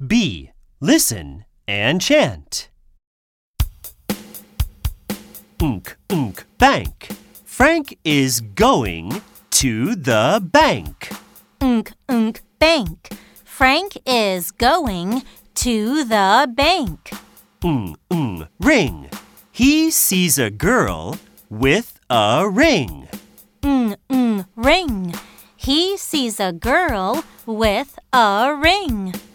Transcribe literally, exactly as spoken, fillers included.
B. Listen and chant. Unk, unk, bank. Frank is going to the bank. Unk, unk, bank. Frank is going to the bank. Mm, mm, ring. He sees a girl with a ring. Mm, mm, ring. He sees a girl with a ring.